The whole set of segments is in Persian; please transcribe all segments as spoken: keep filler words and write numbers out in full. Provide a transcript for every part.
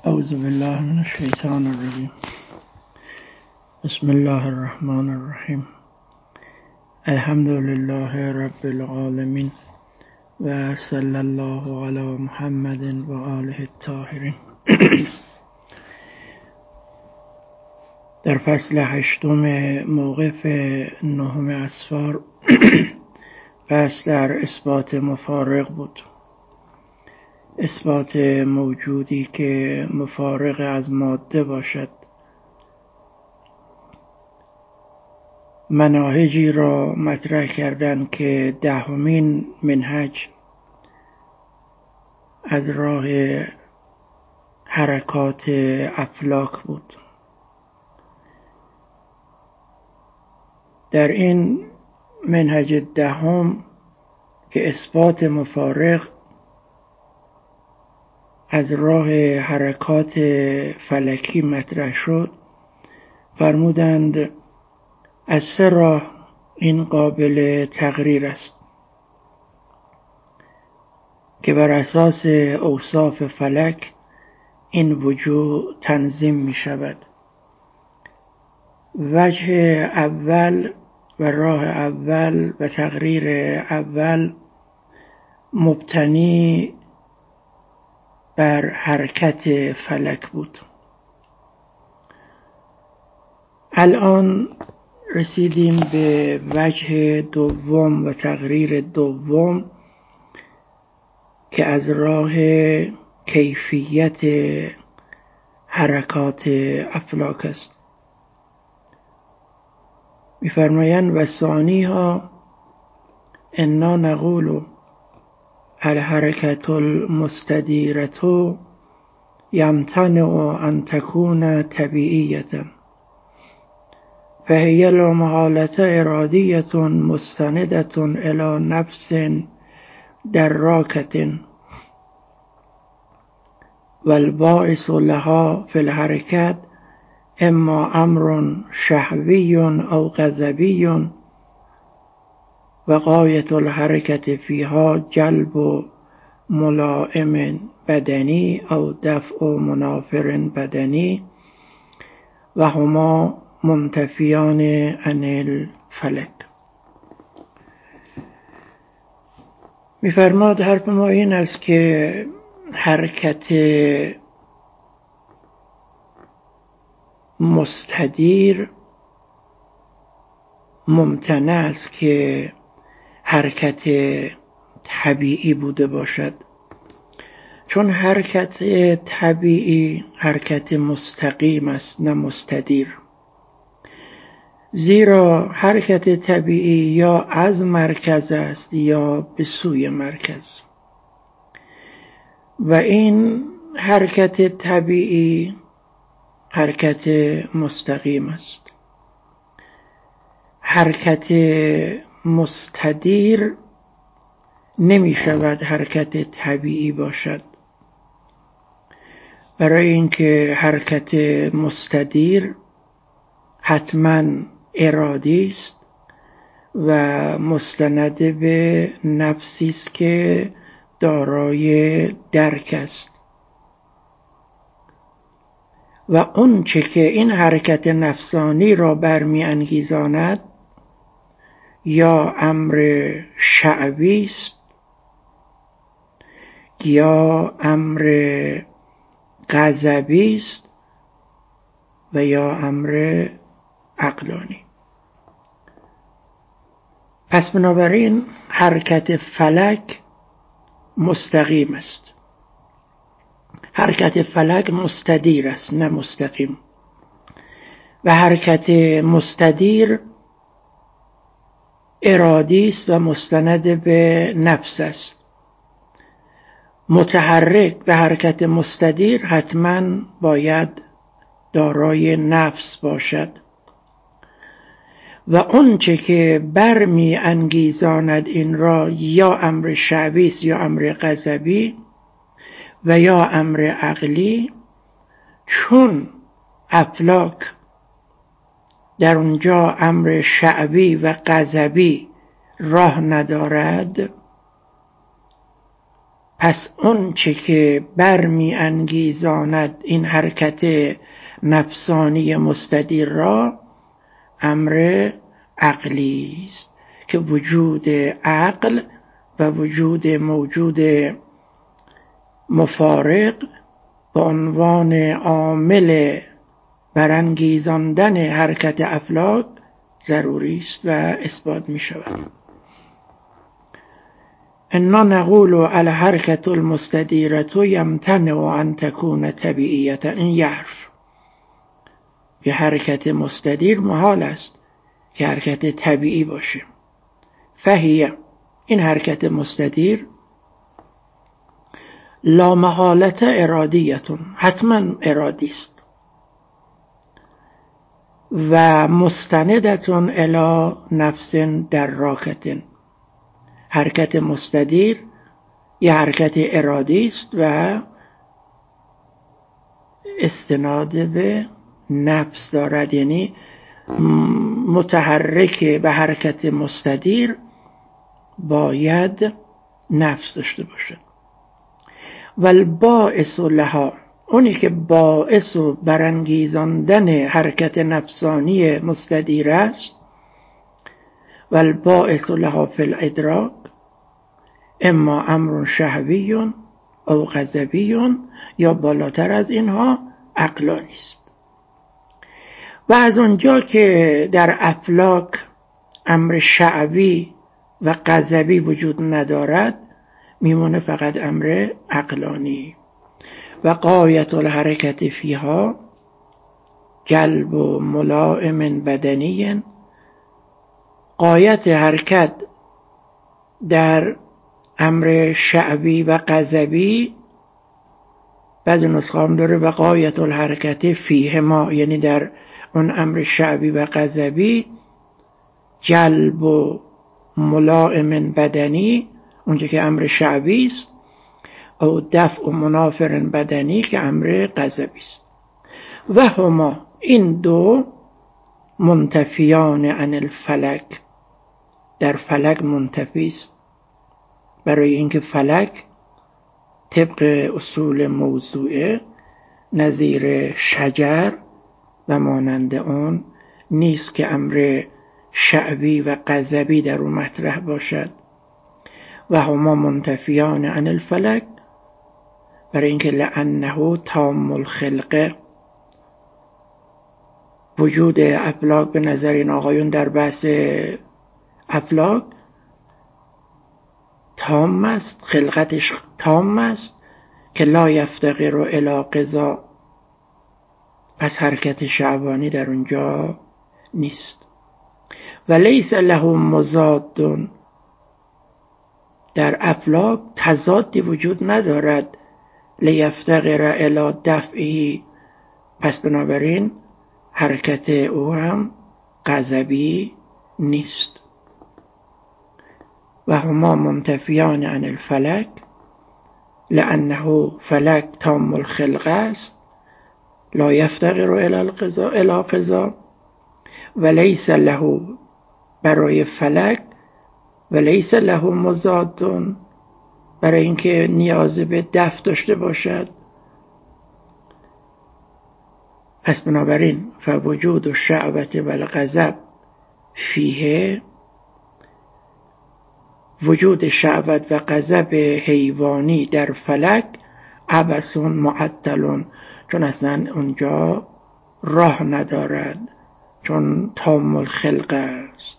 اعوذ بالله من الشیطان الرجیم. بسم الله الرحمن الرحیم. الحمد لله رب العالمین و صلی الله علی محمد و آله الطاهرین. در فصل هشتم موقف نهم اسفار بحث در اثبات مفارق بود. اثبات موجودی که مفارق از ماده باشد. مناهجی را مطرح کردن که دهمین منهج از راه حرکات افلاک بود. در این منهج دهم که اثبات مفارق از راه حرکات فلکی مطرح شد، فرمودند از سه راه این قابل تقریر است که بر اساس اوصاف فلک این وجوه تنظیم می شود. وجه اول و راه اول و تقریر اول مبتنی بر حرکت فلک بود. الان رسیدیم به وجه دوم و تقریر دوم که از راه کیفیت حرکات افلاک است. می‌فرمایند و ثانیها انا نقول الحرکت المستدیرة یمتنع ان تكون طبیعیة فهي لا محالة ارادیة مستندة الى نفس دراکة والباعث لها في الحرکت اما امر شهوی او غضبی و غایت الحرکت فیها جلب ملائم بدنی او دفع منافر بدنی و هما منتفیان عن الفلک. می‌فرماد حرف ما این است که حرکت مستدیر ممتنع است که حرکت طبیعی بوده باشد، چون حرکت طبیعی حرکت مستقیم است نه مستدیر. زیرا حرکت طبیعی یا از مرکز است یا به سوی مرکز و این حرکت طبیعی حرکت مستقیم است. حرکت مستدیر نمی شود حرکت طبیعی باشد، برای اینکه حرکت مستدیر حتما ارادی است و مستند به نفسی است که دارای درک است و اون چه که این حرکت نفسانی را برمی انگیزاند یا امر شعبی است یا امر غضبی است و یا امر عقلانی. پس بنابراین حرکت فلک مستقیم است. حرکت فلک مستدیر است نه مستقیم و حرکت مستدیر ارادی است و مستند به نفس است. متحرک به حرکت مستدیر حتما باید دارای نفس باشد و اون چه که برمی انگیزاند این را یا امر شعبی است یا امر غضبی و یا امر عقلی، چون افلاک در اونجا امر شعبی و غضبی راه ندارد، پس اون چه که برمی انگیزاند این حرکت نفسانی مستدیر را امر عقلی است که وجود عقل و وجود موجود مفارق به عنوان عامل برانگیزاندن حرکت افلاک ضروری است و اثبات می شود. انا نقول الحرکت المستدیرة یمتنع ان تکون طبیعیة. این یه حرف که حرکت مستدیر محال است که حرکت طبیعی باشه. فهیه، این حرکت مستدیر لا محالة ارادیتون، حتما ارادی است، و مستندتون الی نفس دراکتن. حرکت مستدیر یه حرکت ارادی است و استناد به نفس دارد، یعنی متحرک به حرکت مستدیر باید نفس داشته باشد. والباعث لها، اونی که باعث و برانگیزاندن حرکت نفسانی مستدیر است، والباعث لها فی الادراک اما امر شهوی او غضبی، یا بالاتر از اینها عقلانی است. و از اونجا که در افلاک امر شهوی و غضبی وجود ندارد، میمونه فقط امر عقلانی. و غایت الحرکت فیها جلب و ملائم بدنی، غایت حرکت در امر شعبی و غضبی، بعضی نسخه هم داره و غایت الحرکت فیهما، یعنی در اون امر شعبی و غضبی جلب و ملائم بدنی، اونجا که امر شعبی است، او دفع و منافر بدنی که امر غضبی است. و هما، این دو منتفیان عن الفلک، در فلک منتفی است، برای اینکه فلک طبق اصول موضوعه نظیر شجر و مانند اون نیست که امر شعبی و غضبی در اون مطرح باشد. و هما منتفیان عن الفلک، برای اینکه لانه تام الخلقه، وجود افلاک به نظر این آقایون در بحث افلاک تام است، خلقتش تام است که لا یفتقر الی قضا، پس حرکت شهوانی در اونجا نیست. و لیس له مضاد، در افلاک تضادی وجود ندارد لیفتقر الی دفعی، پس بنابراین حرکت او هم غضبی نیست. و هما منتفیان عن الفلک لانه فلک تام الخلقه است، لا یفتقر الی القضا الی قضا، و لیس له، برای فلک و لیس له مضاد، برای اینکه نیاز به دفع داشته باشد. پس بنابراین فوجود الشهوة و الغضب فیه، وجود شهوت و غضب حیوانی در فلک عبث معطل، چون اصلا اونجا راه ندارد، چون تام الخلقه است.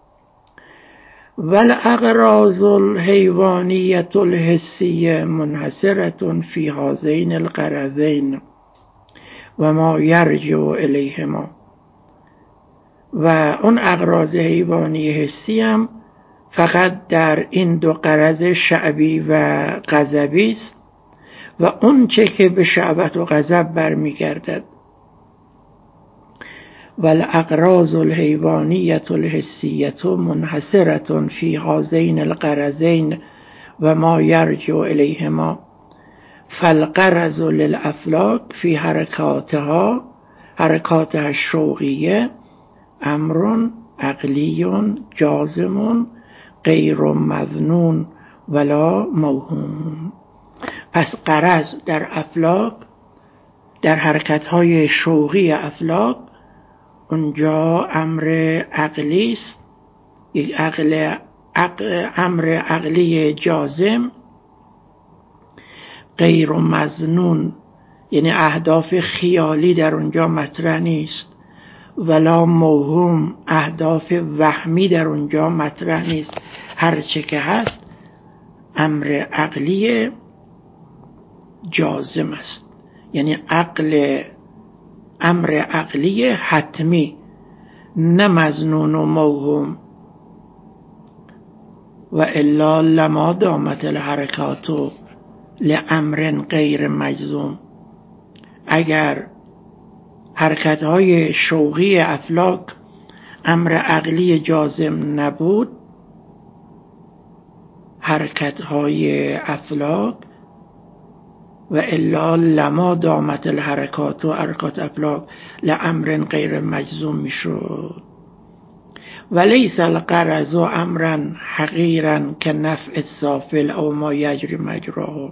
والاغراض الحیوانیة الحسیة منحصرة فی هذین الغرضین و ما یرجع الیهما، و اون اغراض حیوانی حسی هم فقط در این دو غرض شعبی و غضبی است و اون چه که به شهوت و غضب برمیگردد. والاغراض الحیوانیة الحسیة منحصرة فی هذین الغرضین و ما یرجع الیهما، فالغرض للافلاک فی حرکاتها، حرکاتها الشوقیه، امر عقلی جازم غیر مظنون ولا موهوم. پس غرض در افلاک، در حرکت‌های شوقی افلاک، اونجا امر عقلی است، یک عقل عقل امر عقلی جازم، غیر مظنون، یعنی اهداف خیالی در اونجا مطرح نیست، ولا موهوم، اهداف وهمی در اونجا مطرح نیست. هر چه که هست امر عقلی جازم است، یعنی عقل امر عقلی حتمی، نه مظنون و موهوم. و الا لما دامت الحرکات لامر غیر مجزوم. اگر حرکت‌های شوقی افلاک امر عقلی جازم نبود، حرکت‌های افلاک و الا لما دامت الحرکات و حرکات افلاک لامر غیر مجزوم میشد. ولیس الغرض امرا حقیرا که نفع السافل او ما یجری مجراه.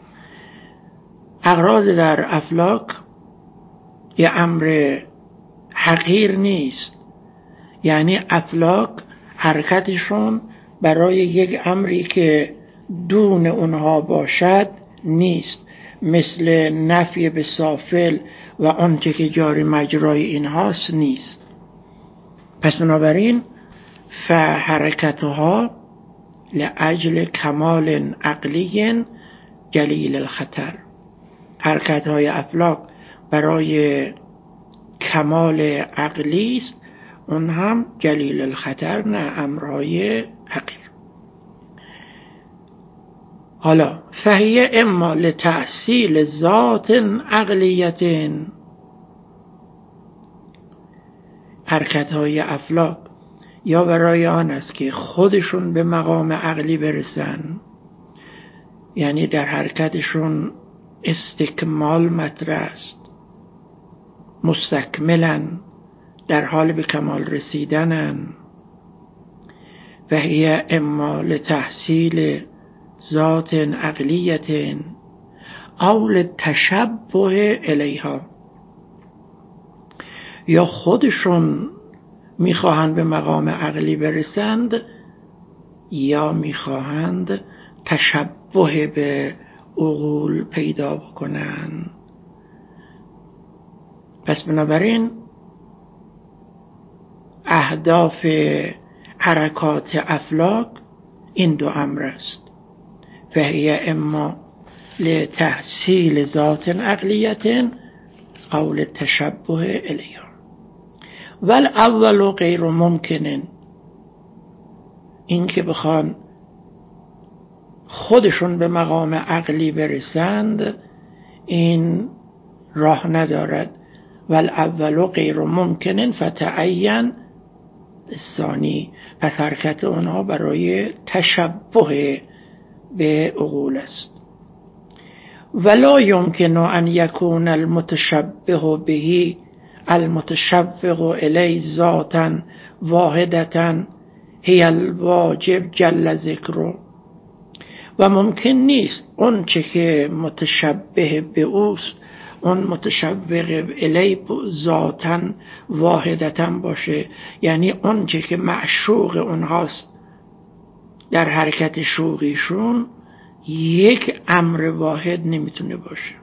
اغراض در افلاک یه امر حقیر نیست، یعنی افلاک حرکتشون برای یک امری که دون اونها باشد نیست، مثل نفی به سافل و آنچه که جاری مجرای اینهاست نیست. پس بنابراین فحرکتها لأجل کمال عقلی جلیل الخطر. حرکت‌های افلاک برای کمال عقلی است، اون هم جلیل الخطر، نه امرهای حقیر. حالا فهیه اما لتحصیل ذات عقلیت، حرکت‌های افلاک یا برای آن است که خودشون به مقام عقلی برسن، یعنی در حرکتشون استکمال مطرح است، مستکملن، در حال به کمال رسیدنن. و هی اما لتحصیل ذات عقلیت او لتشبه الیها، یا خودشون میخواهند به مقام عقلی برسند یا میخواهند تشبه به عقول پیدا بکنن. پس بنابراین اهداف حرکات افلاک این دو امر است، فهی اما لتحصیل ذات عقلیت او لتشبه الیها. والاول غیر ممکن، این که بخوان خودشون به مقام عقلی برسند این راه ندارد. والاول غیر ممکن فتعین الثانی، پس حرکت آنها برای تشبه به عقول است. ولا يمكن ان يكون المتشبه به المتشوق الی ذاتا واحدتا هی الواجب جل ذکره. و ممکن نیست اون چه که متشبه به اوست اون متشوق الی ذاتا واحدتا باشه، یعنی اون چه که معشوق اونهاست در حرکت شوقیشون یک امر واحد نمیتونه باشه.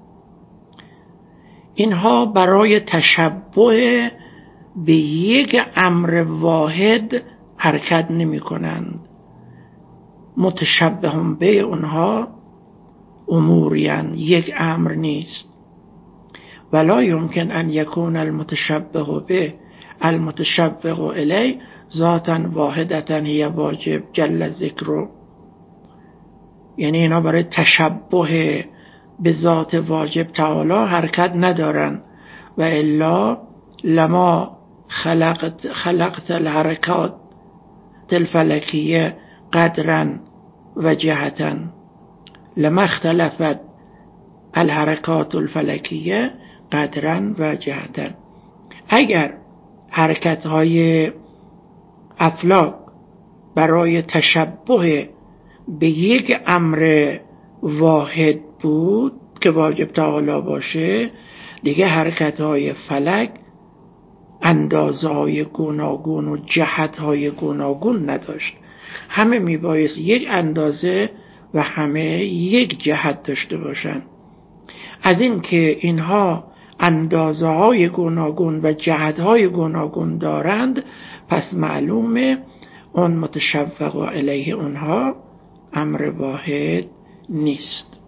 اینها برای تشبه به یک امر واحد حرکت نمی کنند. متشبه هم به اونها اموریان، یک امر نیست. ولا يمكن ان يكون المتشبه به المتشبه الی ذاتا واحدتا هی واجب جل ذکره، یعنی اینا برای تشبه به ذات واجب تعالی حرکت ندارن. و الا لما خلقت خلقت الحرکات الفلکیه قدرا و جهتا، لما اختلفت الحرکات الفلکیه قدرا و جهتا. اگر حرکت های افلاک برای تشبه به یک امر واحد بود که واجب تعالی باشه، دیگه حرکت های فلک اندازه های گوناگون و جهت های گوناگون نداشت. همه میبایست یک اندازه و همه یک جهت داشته باشند. از این که اینها اندازه های گوناگون و جهت های گوناگون دارند، پس معلومه اون متشوق علیه اونها امر واحد نیست.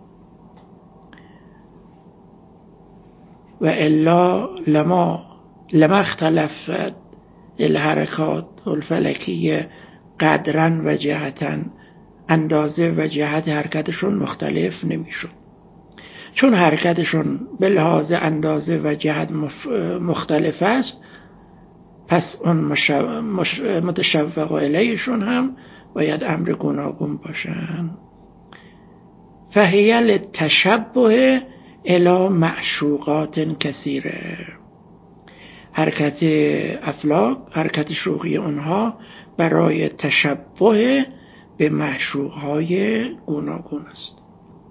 و الا لما لما اختلفت الحرکات الفلکیه قدرن و جهتن، اندازه و جهت حرکتشون مختلف نمیشد. چون حرکتشون به لحاظ اندازه و جهت مختلف است، پس اون متشوق علیهشون هم باید امر گوناگون باشن. فهی للتشبه الی معشوقات کثیره، حرکت افلاک، حرکت شوقی اونها برای تشبه به معشوقهای گوناگون است.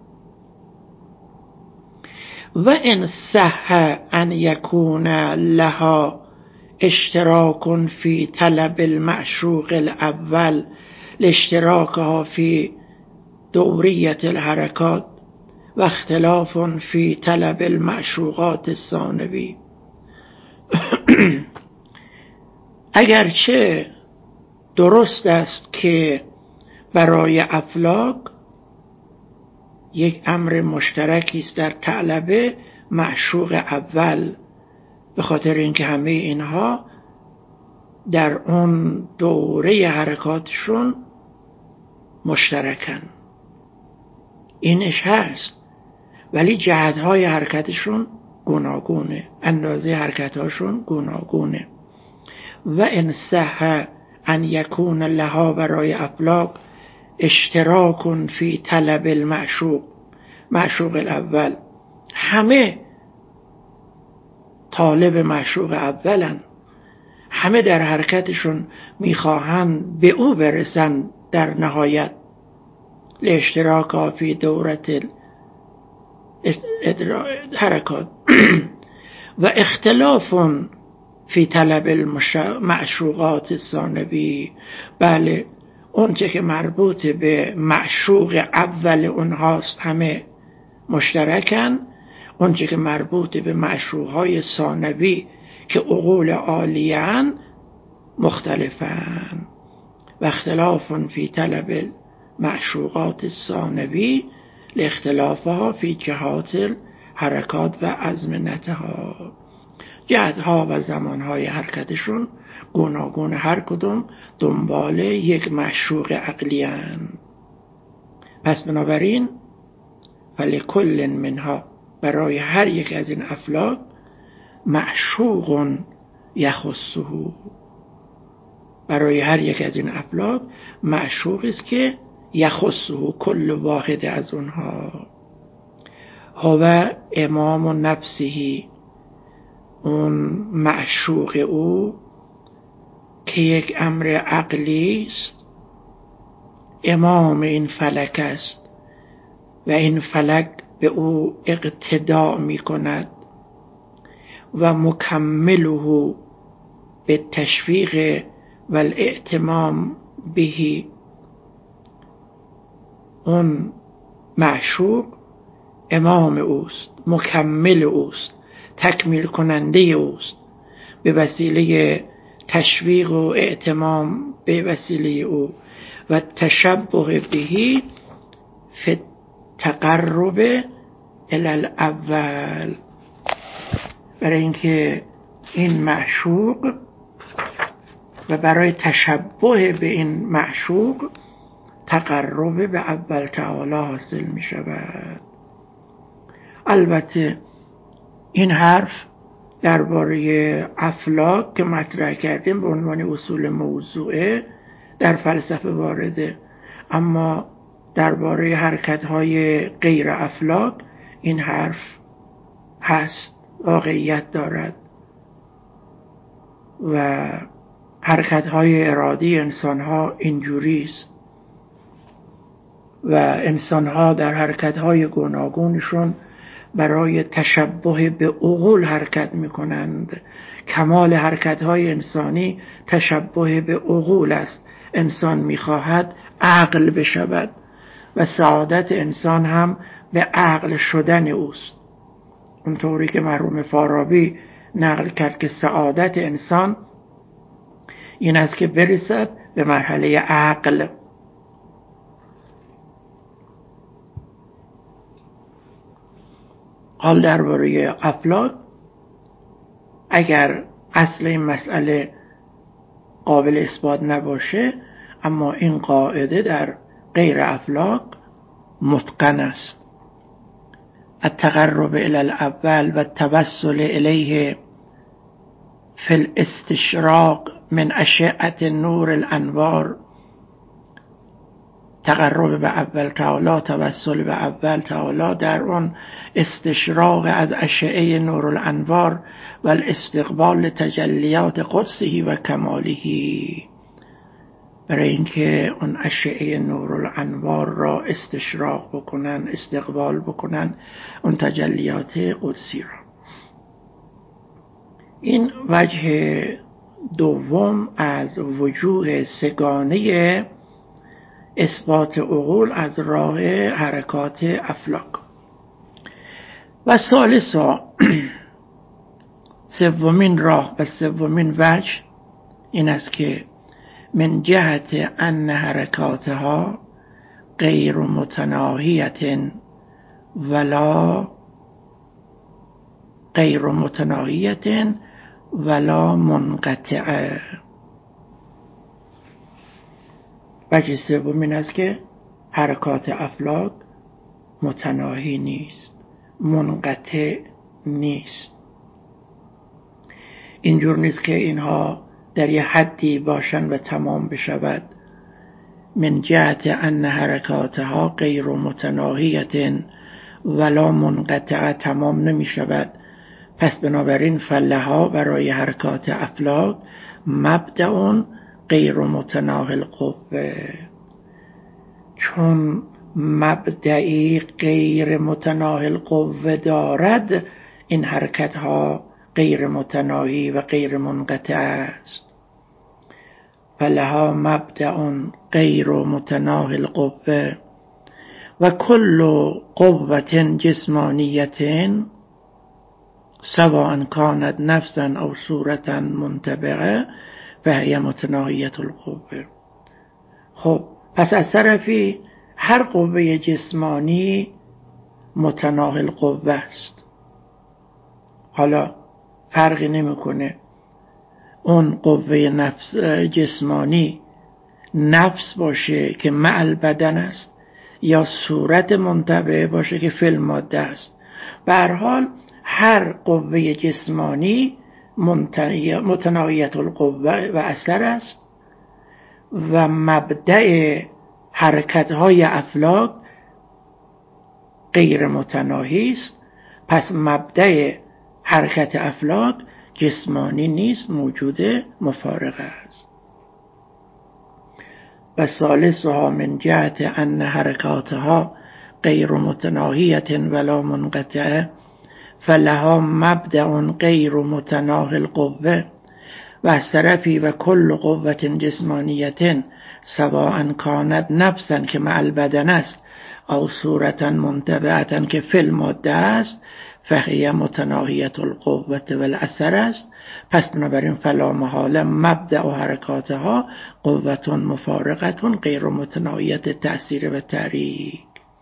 و ان صح ان یکون لها اشتراک فی طلب المعشوق الاول لاشتراکها فی دوریت الحرکات و اختلاف فی طلب المعشوقات الثانوی. اگرچه درست است که برای افلاک یک امر مشترکی است در طلب معشوق اول، به خاطر اینکه همه اینها در اون دوره حرکاتشون مشترکن، اینش هست، ولی جهتهای حرکتشون گوناگونه، اندازه حرکتاشون گوناگونه. و ان صح ان یکون لها، برای افلاک، اشتراک فی طلب المعشوق، معشوق الاول، همه طالب معشوق اولن، همه در حرکتشون میخواهند به او برسن در نهایت، لاشتراک فی دورت حرکات و اختلاف فی طلب المعشوقات الثانوی. بله، اون چه که مربوط به معشوق اول اونهاست همه مشترکن، اون چه که مربوط به معشوقهای ثانوی که عقول عالیان مختلفن. و اختلاف فی طلب المعشوقات الثانوی لاختلافها فی جهات حرکات و ازمنتها، جهتها و زمانهای حرکتشون گوناگون، هر کدوم دنبال یک معشوق عقلیان. پس بنابراین فلکل منها، برای هر یک از این افلاک، معشوق یخصه، برای هر یک از این افلاک معشوقی است که یخصه، کل واحد از اونها، هو امام نفسه، اون معشوق او که یک امر عقلی است، امام این فلک است و این فلک به او اقتدا می کند و مکمله به تشویق و الاعتمام به. اون معشوق امام اوست، مکمل اوست، تکمیل کننده اوست، به وسیله تشویق و اعتمام به وسیله او و تشبه بهی فی تقرب الی الاول، برای اینکه این معشوق و برای تشبه به این معشوق تقرب به اول تعالی حاصل می شود. البته این حرف درباره افلاک که مطرح کردیم به عنوان اصول موضوعه در فلسفه وارده، اما درباره حرکت‌های غیر افلاک این حرف هست، واقعیت دارد و حرکت‌های ارادی انسان‌ها اینجوری است و انسانها در حرکتهای گوناگونشون برای تشبه به عقول حرکت میکنند. کمال حرکتهای انسانی تشبه به عقول است. انسان میخواهد عقل بشود و سعادت انسان هم به عقل شدن اوست. اونطوری که مرحوم فارابی نقل کرد که سعادت انسان این است که برسد به مرحله عقل. حال درباره افلاک، اگر اصل این مسئله قابل اثبات نباشه، اما این قاعده در غیر افلاک متقن است: التقرب الى الاول و التوسل الیه فی الاستشراق من اشعة نور الانوار. تقرب به اول تعالی، توسل به اول تعالی در اون استشراق از اشعه نور الانوار و الاستقبال تجلیات قدسه و کماله، برای اینکه اون اشعه نور الانوار را استشراق بکنن، استقبال بکنن اون تجلیات قدسی را. این وجه دوم از وجوه سگانه اثبات عقول از راه حرکات افلاک. و ثالثا، سومین راه و سومین وجه این است که من جهت ان حرکاتها غیر متناهیت ولا غیر متناهیت ولا منقطعه. وجه سوم این است که حرکات افلاک متناهی نیست، منقطع نیست. اینجور نیست که اینها در یه حدی باشن و تمام بشود. من جهت ان حرکاتها غیر متناهیت ولا منقطعه، تمام نمی شود. پس بنابراین فلها برای حرکات افلاک مبدأ غیر متناهی القوه، چون مبدعی غیر متناهی القوه دارد، این حرکت ها غیر متناهی و غیر منقطع است. فلها مبدأ غیر متناهی القوه و کل قوة جسمانیت سواء كانت نفسا او صورتا منطبقه فهي متناهیة القوه. خب پس از طرفی هر قوه جسمانی متناهی القوه است. حالا فرقی نمیکنه اون قوه نفس جسمانی نفس باشه که مع البدن است یا صورت منطبقه باشه که فی الماده است. به هر حال هر قوه جسمانی متناهیت القوه و اثر است و مبدأ حرکت های افلاک غیر متناهی است. پس مبدأ حرکت افلاک جسمانی نیست، موجود مفارقه است. و ثالثها من جهت ان حرکاتها غیر متناهیت ولا منقطعه فلها مبدأ غیر متناهی القوه و از طرفی و کل قوة جسمانیت سواء كانت نفسا که مع البدن است او صورتا منطبعه که فی الماده است فهی متناهیة القوة و الاثر است. پس بنابراین فلا محاله مبدأ حرکاتها قوة مفارقة غیر متناهیة تأثیر و تحریک.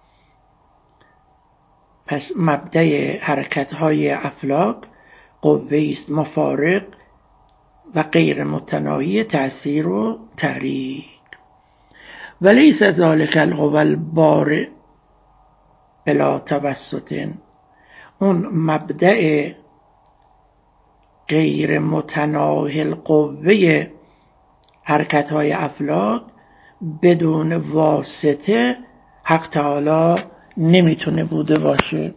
پس مبدأ حرکت های افلاک قوه است مفارق و غیر متناهی تأثیر و تحریک. ولیس ذلک القوى البارع بلا توسط، اون مبدأ غیر متناهی القوه حرکت های افلاک بدون واسطه حق تعالی نمیتونه بوده باشه.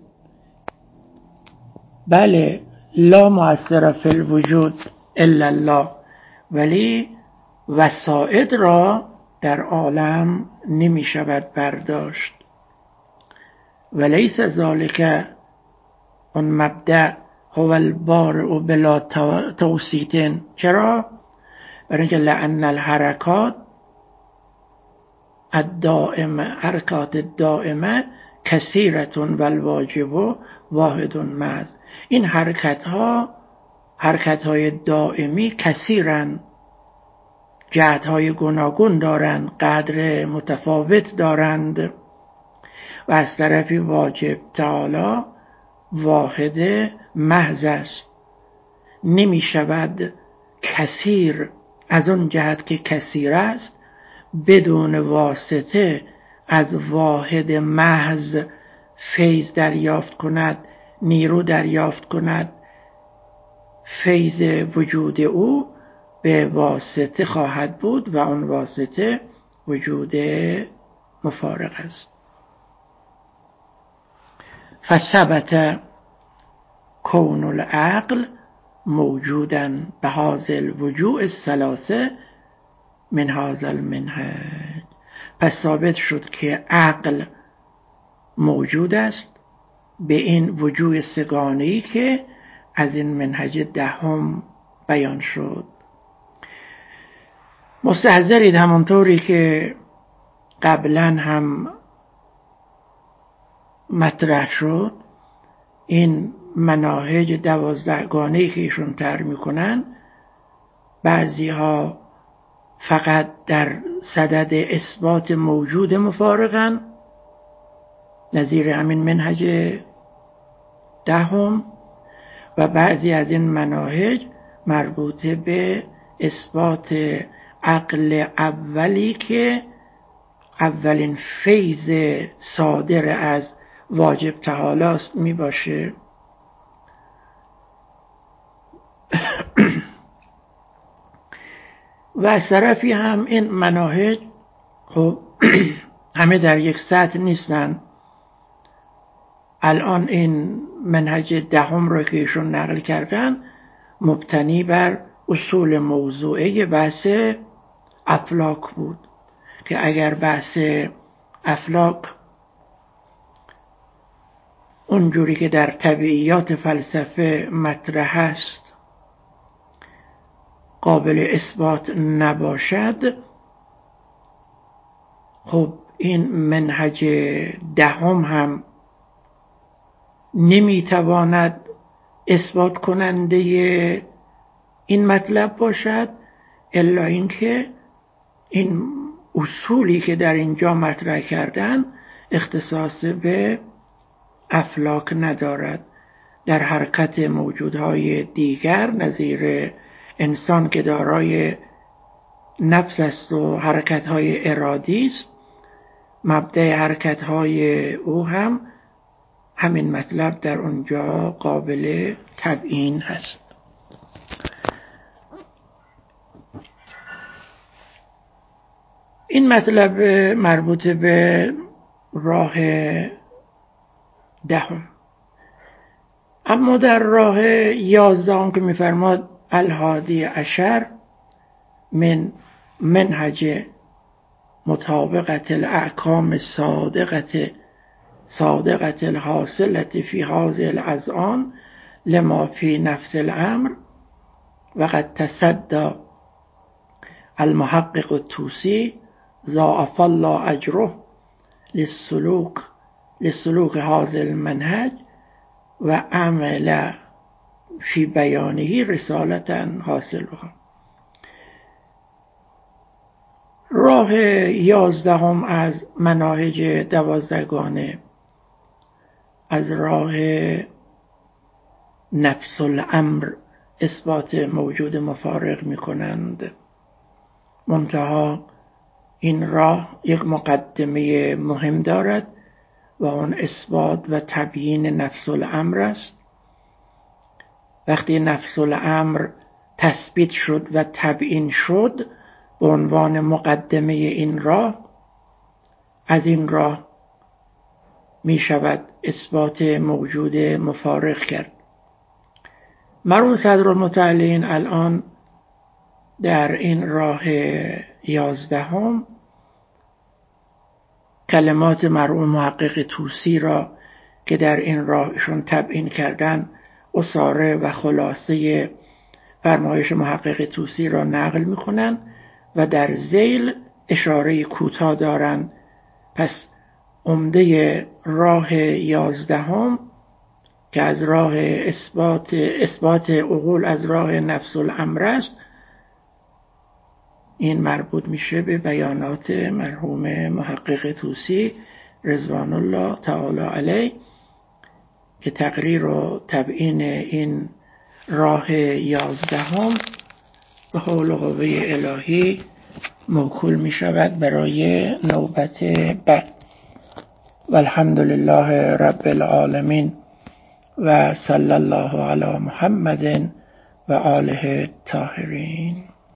بله، لا مؤثر فی الوجود الا الله، ولی وسائد را در عالم نمی شود برداشت. ولیس ذالک اون مبدأ هو البارئ بلا توسیط. چرا؟ برای اینکه لأن الحرکات الدائمه حرکات دائمه کثیرتون و الواجب واحد محض. این حرکت ها حرکت های دائمی کثیرن، جهت های گوناگون دارند، قدر متفاوت دارند، و از طرفی واجب تعالی واحد محض است. نمی شود کثیر از اون جهت که کثیر است بدون واسطه از واحد محض فیض دریافت کند، نیرو دریافت کند. فیض وجود او به واسطه خواهد بود و اون واسطه وجود مفارق است. فثبت کون العقل موجودا بهذا الوجوه الثلاثه من هذا المنهج. پس ثابت شد که عقل موجود است به این وجوه سگانه‌ای که از این منهج دهم بیان شد. مستحضرید همونطوری که قبلا هم مطرح شد، این مناهج دوازدهگانه‌ای که ایشون طرح میکنن، بعضی ها فقط در صدد اثبات موجود مفارقن، نظیر همین منهج دهم، و بعضی از این مناهج مربوطه به اثبات عقل اولی که اولین فیض صادر از واجب تعالی است می باشه. و از طرفی هم این مناهج خب همه در یک سطح نیستن. الان این منهج دهم رو که ایشون نقل کردن مبتنی بر اصول موضوعه بحث افلاک بود که اگر بحث افلاک اونجوری که در طبیعیات فلسفه مطرح است قابل اثبات نباشد، خب این منهج دهم هم نمیتواند اثبات کننده این مطلب باشد، الا اینکه این اصولی که در اینجا مطرح کردن اختصاص به افلاک ندارد. در حرکت موجودهای دیگر نظیر انسان که دارای نفس است و حرکتهای ارادی است، مبدأ حرکتهای او هم همین مطلب در اونجا قابل تبیین هست. این مطلب مربوط به راه دهم. اما در راه یازدهم که می‌فرماد الهادی عشر من منهج مطابقت الاحکام صادقت صادقت الحاصلة في هذه الأذعان لما في نفس الأمر، وقد تصدى المحقق الطوسي ضاعف الله أجره للسلوك لسلوك هذا المنهج و عمل فی بیانه رسالة حاصلها. راه یازدهم از مناهج دوازدگانه از راه نفس الامر اثبات موجود مفارق می کنند. منتها این راه یک مقدمه مهم دارد و آن اثبات و تبیین نفس الامر است. وقتی نفس الامر تثبیت شد و تبیین شد به عنوان مقدمه این راه، از این راه می شود اثبات موجود مفارق کرد. مرحوم صدرالمتعلین الان در این راه یازدهم کلمات مرحوم محقق طوسی را که در این راهشون تبیین کردن، اساره و خلاصه فرمایش محقق طوسی را نقل میکنن و در ذیل اشاره کوتاه دارن. پس عمده راه یازدهم که از راه اثبات اثبات عقول از راه نفس الامر است، این مربوط میشه به بیانات مرحوم محقق طوسی رضوان الله تعالی علیه که تقریر و تبیین این راه یازدهم به حول و قوه الهی موکول می شود برای نوبت بعد. والحمد لله رب العالمین و صلی الله علی محمد و آله الطاهرین.